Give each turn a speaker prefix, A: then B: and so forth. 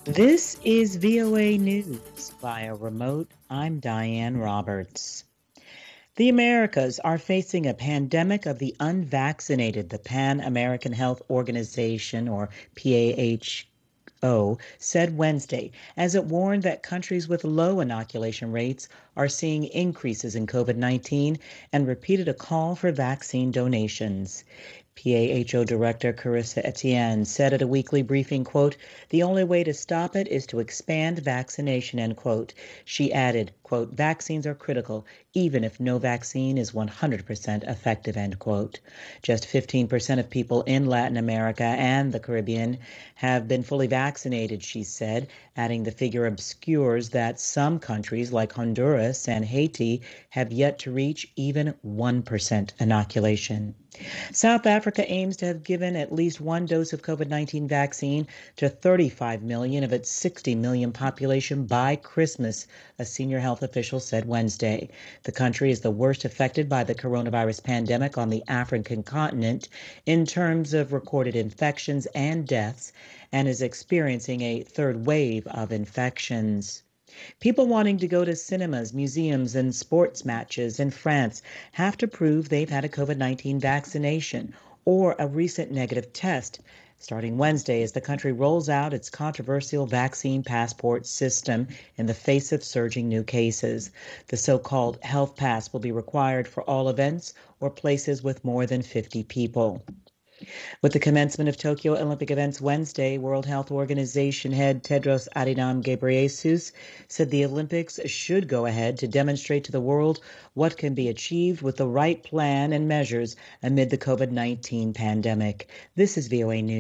A: This is VOA News via remote. I'm Diane Roberts. The Americas are facing a pandemic of the unvaccinated, the Pan American Health Organization, or PAHO, said Wednesday, as it warned that countries with low inoculation rates are seeing increases in COVID-19 and repeated a call for vaccine donations. PAHO Director Carissa Etienne said at a weekly briefing, quote, "The only way to stop it is to expand vaccination," end quote. She added, quote, "Vaccines are critical, even if no vaccine is 100% effective," end quote. Just 15% of people in Latin America and the Caribbean have been fully vaccinated, she said, adding the figure obscures that some countries like Honduras and Haiti have yet to reach even 1% inoculation. South Africa aims to have given at least one dose of COVID-19 vaccine to 35 million of its 60 million population by Christmas, a senior health official said Wednesday. The country is the worst affected by the coronavirus pandemic on the African continent in terms of recorded infections and deaths, and is experiencing a third wave of infections. People wanting to go to cinemas, museums, and sports matches in France have to prove they've had a COVID-19 vaccination or a recent negative test. Starting Wednesday, as the country rolls out its controversial vaccine passport system in the face of surging new cases. The so-called health pass will be required for all events or places with more than 50 people. With the commencement of Tokyo Olympic events Wednesday, World Health Organization head Tedros Adhanom Ghebreyesus said the Olympics should go ahead to demonstrate to the world what can be achieved with the right plan and measures amid the COVID-19 pandemic. This is VOA News.